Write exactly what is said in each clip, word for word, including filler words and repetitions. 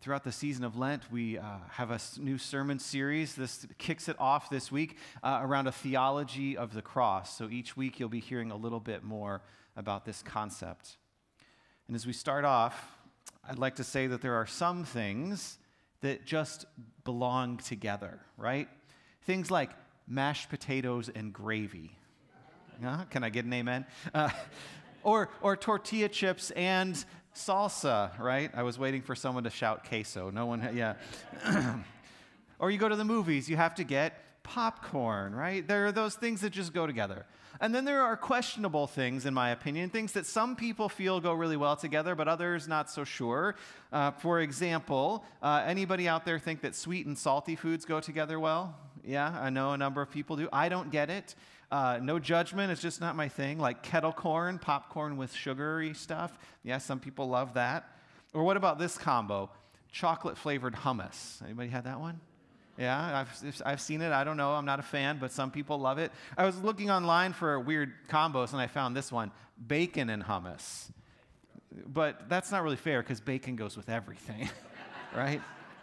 throughout the season of Lent, we uh, have a new sermon series. This kicks it off this week uh, around a theology of the cross. So each week you'll be hearing a little bit more about this concept. And as we start off, I'd like to say that there are some things that just belong together, right? Things like mashed potatoes and gravy. Uh, can I get an amen? Uh, or, or tortilla chips and salsa, right? I was waiting for someone to shout queso. No one, yeah. Or you go to the movies, you have to get popcorn, right? There are those things that just go together. And then there are questionable things, in my opinion, things that some people feel go really well together, but others not so sure. Uh, for example, uh, anybody out there think that sweet and salty foods go together well? Yeah, I know a number of people do. I don't get it. Uh, no judgment, it's just not my thing. Like kettle corn, popcorn with sugary stuff. Yeah, some people love that. Or what about this combo? Chocolate-flavored hummus. Anybody had that one? Yeah, I've, I've seen it. I don't know. I'm not a fan, but some people love it. I was looking online for weird combos, and I found this one, bacon and hummus. But that's not really fair because bacon goes with everything, right?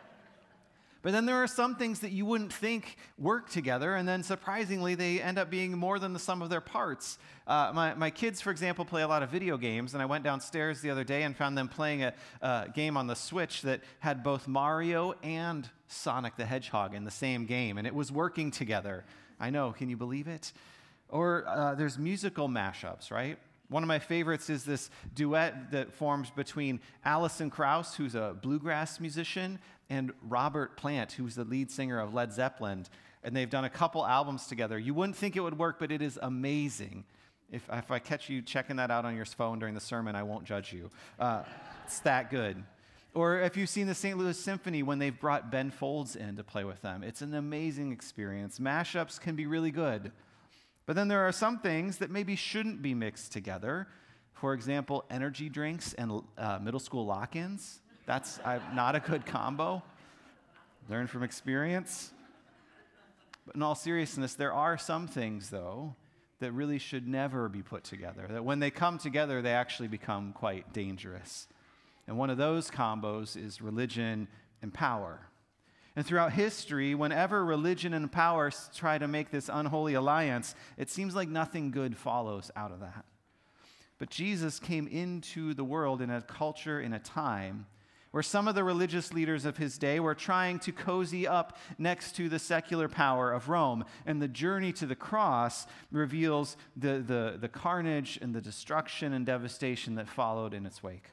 But then there are some things that you wouldn't think work together, and then surprisingly, they end up being more than the sum of their parts. Uh, my, my kids, for example, play a lot of video games, and I went downstairs the other day and found them playing a, a game on the Switch that had both Mario and Sonic the Hedgehog in the same game, and it was working together. I know, can you believe it? Or uh, there's musical mashups, right? One of my favorites is this duet that forms between Alison Krauss, who's a bluegrass musician, and Robert Plant, who's the lead singer of Led Zeppelin. And they've done a couple albums together. You wouldn't think it would work, but it is amazing. If, if I catch you checking that out on your phone during the sermon, I won't judge you. Uh, it's that good. Or if you've seen the Saint Louis Symphony when they've brought Ben Folds in to play with them. It's an amazing experience. Mashups can be really good. But then there are some things that maybe shouldn't be mixed together. For example, energy drinks and uh, middle school lock-ins. That's uh, not a good combo. Learn from experience. But in all seriousness, there are some things, though, that really should never be put together. That when they come together, they actually become quite dangerous. And one of those combos is religion and power. And throughout history, whenever religion and power try to make this unholy alliance, it seems like nothing good follows out of that. But Jesus came into the world in a culture, in a time, where some of the religious leaders of his day were trying to cozy up next to the secular power of Rome. And the journey to the cross reveals the, the, the carnage and the destruction and devastation that followed in its wake.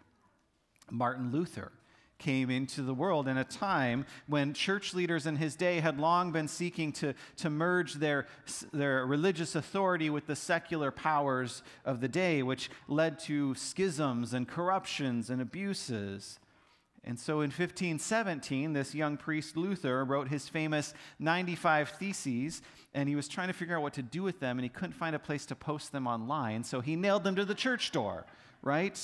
Martin Luther came into the world in a time when church leaders in his day had long been seeking to, to merge their, their religious authority with the secular powers of the day, which led to schisms and corruptions and abuses. And so in fifteen seventeen, this young priest Luther wrote his famous ninety-five Theses, and he was trying to figure out what to do with them, and he couldn't find a place to post them online, so he nailed them to the church door, right?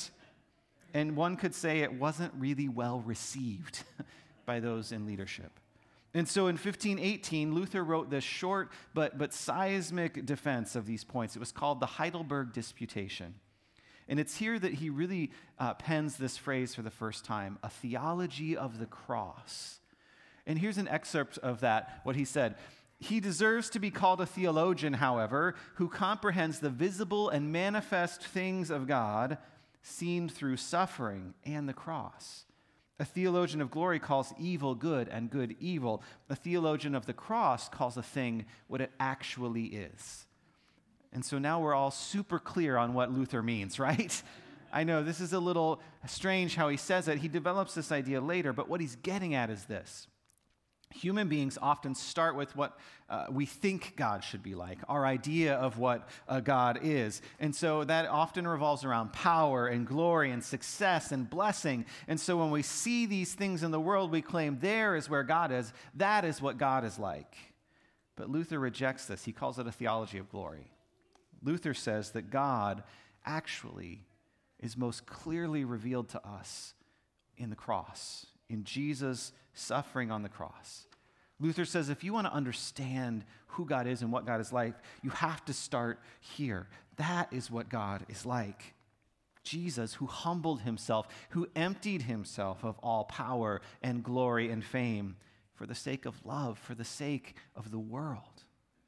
And one could say it wasn't really well received by those in leadership. And so in fifteen eighteen, Luther wrote this short but, but seismic defense of these points. It was called the Heidelberg Disputation. And it's here that he really uh, pens this phrase for the first time, a theology of the cross. And here's an excerpt of that, what he said. He deserves to be called a theologian, however, who comprehends the visible and manifest things of God seen through suffering and the cross. A theologian of glory calls evil good and good evil. A theologian of the cross calls a thing what it actually is. And so now we're all super clear on what Luther means, right? I know this is a little strange how he says it. He develops this idea later, but what he's getting at is this. Human beings often start with what uh, we think God should be like, our idea of what a God is. And so that often revolves around power and glory and success and blessing. And so when we see these things in the world, we claim there is where God is. That is what God is like. But Luther rejects this. He calls it a theology of glory. Luther says that God actually is most clearly revealed to us in the cross, in Jesus' suffering on the cross. Luther says if you want to understand who God is and what God is like, you have to start here. That is what God is like. Jesus, who humbled himself, who emptied himself of all power and glory and fame for the sake of love, for the sake of the world.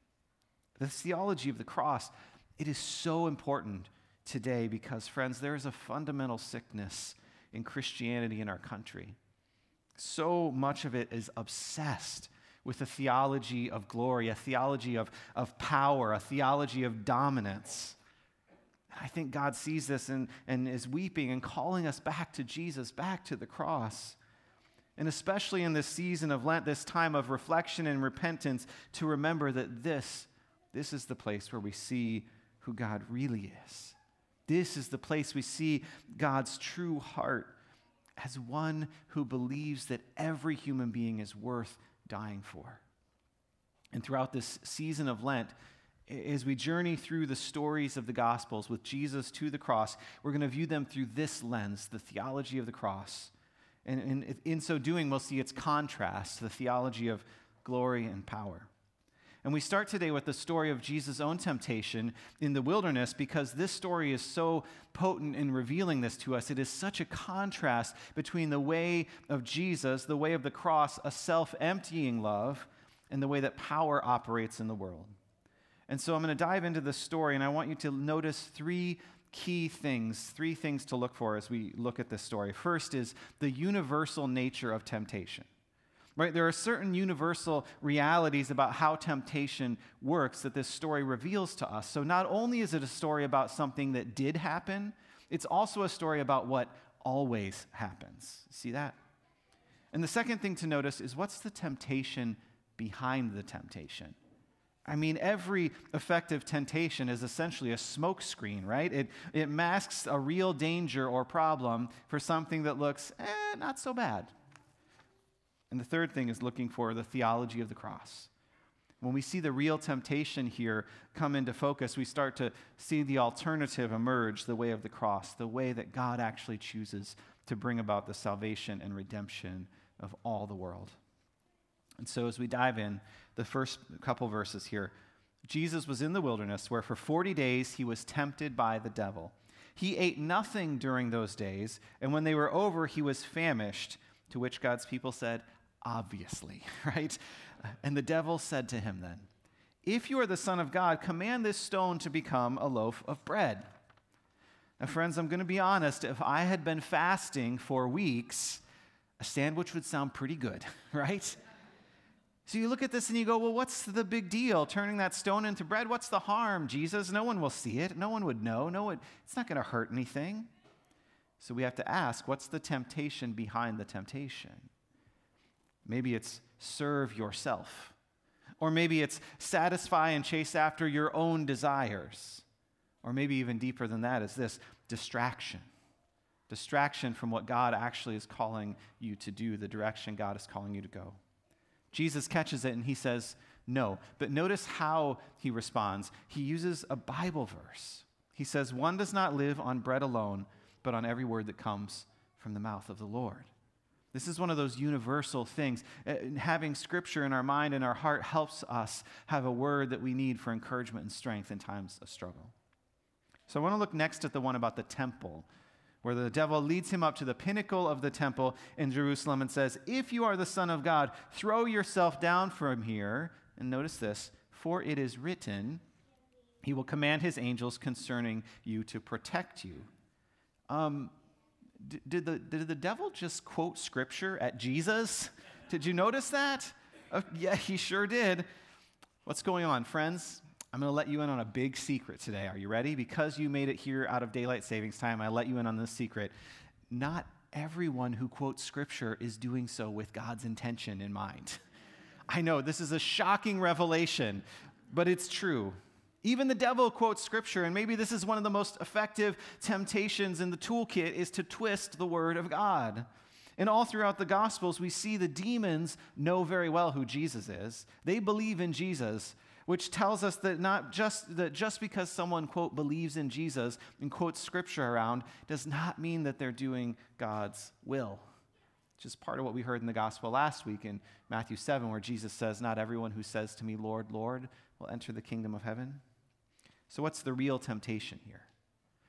The theology of the cross, it is so important today because, friends, there is a fundamental sickness in Christianity in our country. So much of it is obsessed with a theology of glory, a theology of, of power, a theology of dominance. And I think God sees this and, and is weeping and calling us back to Jesus, back to the cross. And especially in this season of Lent, this time of reflection and repentance, to remember that this, this is the place where we see who God really is. This is the place we see God's true heart as one who believes that every human being is worth dying for. And throughout this season of Lent, as we journey through the stories of the Gospels with Jesus to the cross, we're going to view them through this lens, the theology of the cross. And, and in so doing, we'll see its contrast, the theology of glory and power. And we start today with the story of Jesus' own temptation in the wilderness because this story is so potent in revealing this to us. It is such a contrast between the way of Jesus, the way of the cross, a self-emptying love, and the way that power operates in the world. And so I'm going to dive into this story, and I want you to notice three key things, three things to look for as we look at this story. First is the universal nature of temptation. Right? There are certain universal realities about how temptation works that this story reveals to us. So not only is it a story about something that did happen, it's also a story about what always happens. See that? And the second thing to notice is what's the temptation behind the temptation? I mean, every effective temptation is essentially a smokescreen, right? It, it masks a real danger or problem for something that looks, eh, not so bad. And the third thing is looking for the theology of the cross. When we see the real temptation here come into focus, we start to see the alternative emerge, the way of the cross, the way that God actually chooses to bring about the salvation and redemption of all the world. And so as we dive in, the first couple verses here, Jesus was in the wilderness where for forty days he was tempted by the devil. He ate nothing during those days, and when they were over, he was famished, to which God's people said, obviously, right? And the devil said to him then, if you are the Son of God, command this stone to become a loaf of bread. Now, friends, I'm going to be honest. If I had been fasting for weeks, a sandwich would sound pretty good, right? So you look at this and you go, well, what's the big deal? Turning that stone into bread, what's the harm, Jesus? No one will see it. No one would know. No one, it's not going to hurt anything. So we have to ask, what's the temptation behind the temptation? Maybe it's serve yourself. Or maybe it's satisfy and chase after your own desires. Or maybe even deeper than that is this, distraction. Distraction from what God actually is calling you to do, the direction God is calling you to go. Jesus catches it and he says, no. But notice how he responds. He uses a Bible verse. He says, one does not live on bread alone, but on every word that comes from the mouth of the Lord. This is one of those universal things. Having Scripture in our mind and our heart helps us have a word that we need for encouragement and strength in times of struggle. So I want to look next at the one about the temple, where the devil leads him up to the pinnacle of the temple in Jerusalem and says, if you are the Son of God, throw yourself down from here. And notice this, for it is written, he will command his angels concerning you to protect you. Um, d- did, the, did the devil just quote Scripture at Jesus? Did you notice that? Uh, yeah, he sure did. What's going on, friends? I'm going to let you in on a big secret today. Are you ready? Because you made it here out of daylight savings time, I let you in on this secret. Not everyone who quotes Scripture is doing so with God's intention in mind. I know, this is a shocking revelation, but it's true. Even the devil quotes Scripture, and maybe this is one of the most effective temptations in the toolkit is to twist the Word of God. And all throughout the Gospels, we see the demons know very well who Jesus is. They believe in Jesus, which tells us that not just that just because someone, quote, believes in Jesus and quotes Scripture around does not mean that they're doing God's will. Which is part of what we heard in the Gospel last week in Matthew seven, where Jesus says, not everyone who says to me, Lord, Lord, will enter the kingdom of heaven. So what's the real temptation here?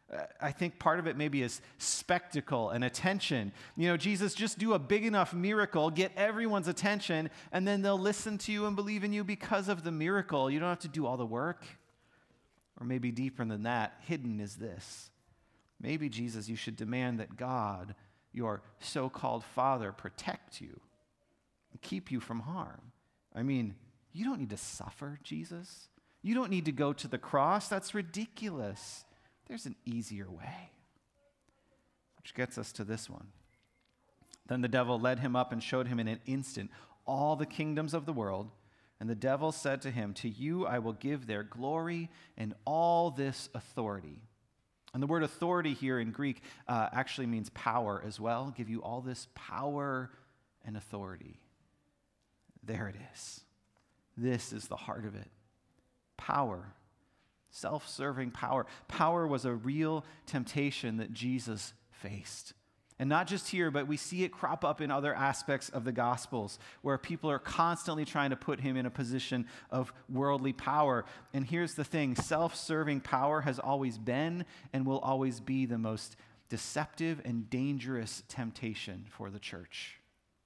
Uh, I think part of it maybe is spectacle and attention. You know, Jesus, just do a big enough miracle, get everyone's attention, and then they'll listen to you and believe in you because of the miracle. You don't have to do all the work. Or maybe deeper than that, hidden is this. Maybe, Jesus, you should demand that God, your so-called Father, protect you and keep you from harm. I mean, you don't need to suffer, Jesus. You don't need to go to the cross. That's ridiculous. There's an easier way. Which gets us to this one. Then the devil led him up and showed him in an instant all the kingdoms of the world. And the devil said to him, to you I will give their glory and all this authority. And the word authority here in Greek uh, actually means power as well. Give you all this power and authority. There it is. This is the heart of it. Power. Self-serving power. Power was a real temptation that Jesus faced. And not just here, but we see it crop up in other aspects of the Gospels where people are constantly trying to put him in a position of worldly power. And here's the thing, self-serving power has always been and will always be the most deceptive and dangerous temptation for the church.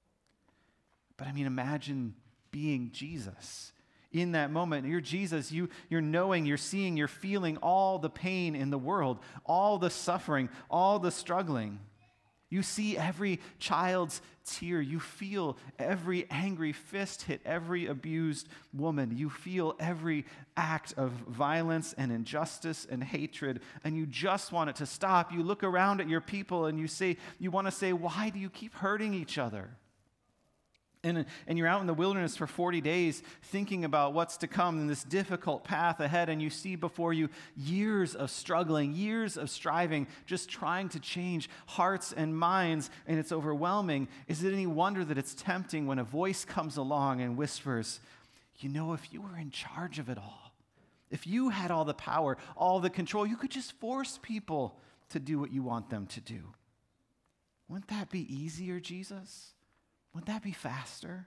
But I mean, imagine being Jesus. In that moment, you're Jesus, you, you're knowing, you're seeing, you're feeling all the pain in the world, all the suffering, all the struggling. You see every child's tear. You feel every angry fist hit every abused woman. You feel every act of violence and injustice and hatred, and you just want it to stop. You look around at your people and you say, you want to say, why do you keep hurting each other? And, and you're out in the wilderness for forty days thinking about what's to come in this difficult path ahead, and you see before you years of struggling, years of striving, just trying to change hearts and minds, and it's overwhelming. Is it any wonder that it's tempting when a voice comes along and whispers, you know, if you were in charge of it all, if you had all the power, all the control, you could just force people to do what you want them to do. Wouldn't that be easier, Jesus? Wouldn't that be faster?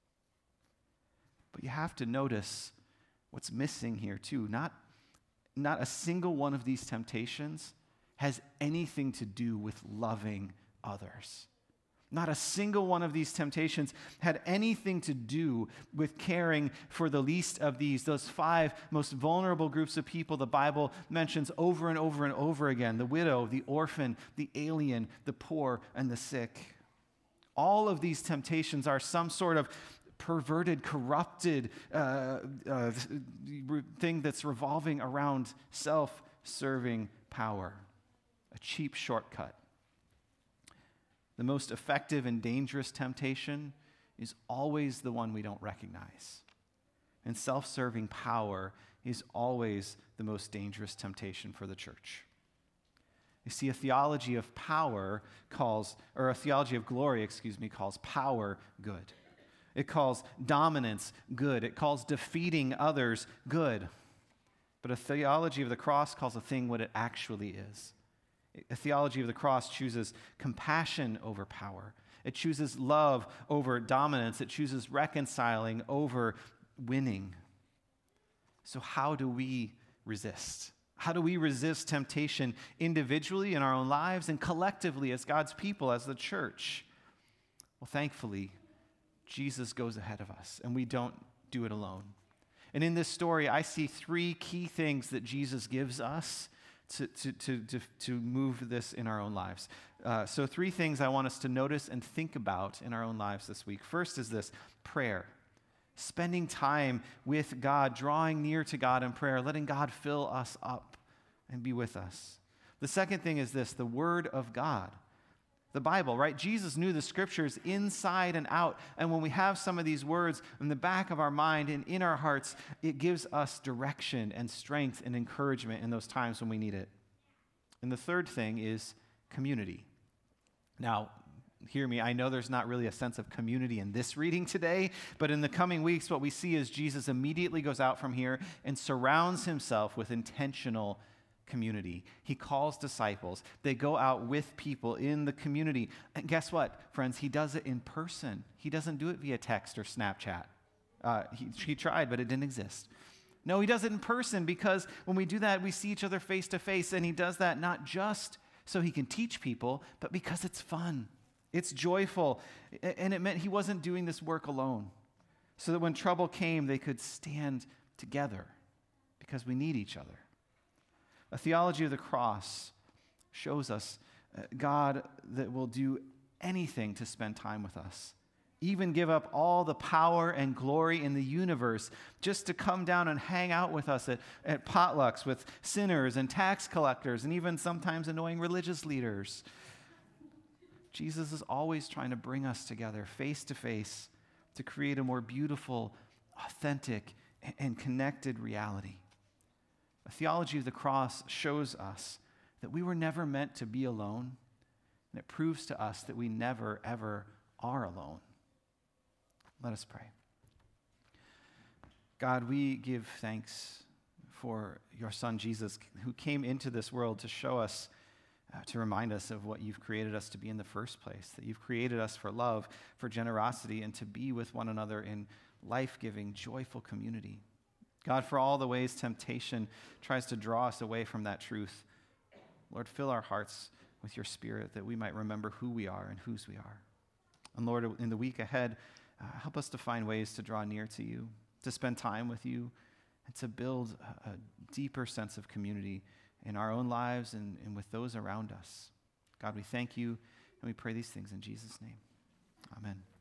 But you have to notice what's missing here too. Not, not a single one of these temptations has anything to do with loving others. Not a single one of these temptations had anything to do with caring for the least of these, those five most vulnerable groups of people the Bible mentions over and over and over again: the widow, the orphan, the alien, the poor, and the sick. All of these temptations are some sort of perverted, corrupted uh, uh, thing that's revolving around self-serving power, a cheap shortcut. The most effective and dangerous temptation is always the one we don't recognize. And self-serving power is always the most dangerous temptation for the church. You see, a theology of power calls, or a theology of glory, excuse me, calls power good. It calls dominance good. It calls defeating others good. But a theology of the cross calls a thing what it actually is. A theology of the cross chooses compassion over power. It chooses love over dominance. It chooses reconciling over winning. So how do we resist? How do we resist temptation individually in our own lives and collectively as God's people, as the church? Well, thankfully, Jesus goes ahead of us, and we don't do it alone. And in this story, I see three key things that Jesus gives us to, to, to, to, to move this in our own lives. Uh, so three things I want us to notice and think about in our own lives this week. First is this: prayer. Spending time with God, drawing near to God in prayer, letting God fill us up and be with us. The second thing is this: the Word of God. The Bible, right? Jesus knew the Scriptures inside and out. And when we have some of these words in the back of our mind and in our hearts, it gives us direction and strength and encouragement in those times when we need it. And the third thing is community. Now, hear me, I know there's not really a sense of community in this reading today, but in the coming weeks, what we see is Jesus immediately goes out from here and surrounds himself with intentional community. He calls disciples. They go out with people in the community. And guess what, friends? He does it in person. He doesn't do it via text or Snapchat. Uh, he, he tried, but it didn't exist. No, he does it in person because when we do that, we see each other face to face, and he does that not just so he can teach people, but because it's fun. It's joyful, and it meant he wasn't doing this work alone, so that when trouble came, they could stand together because we need each other. A theology of the cross shows us God that will do anything to spend time with us, even give up all the power and glory in the universe just to come down and hang out with us at, at potlucks with sinners and tax collectors and even sometimes annoying religious leaders. Jesus is always trying to bring us together face to face to create a more beautiful, authentic, and connected reality. A theology of the cross shows us that we were never meant to be alone, and it proves to us that we never, ever are alone. Let us pray. God, we give thanks for your Son, Jesus, who came into this world to show us, uh, to remind us of what you've created us to be in the first place, that you've created us for love, for generosity, and to be with one another in life-giving, joyful community. God, for all the ways temptation tries to draw us away from that truth, Lord, fill our hearts with your Spirit that we might remember who we are and whose we are. And Lord, in the week ahead, uh, help us to find ways to draw near to you, to spend time with you, and to build a, a deeper sense of community in our own lives and, and with those around us. God, we thank you, and we pray these things in Jesus' name. Amen.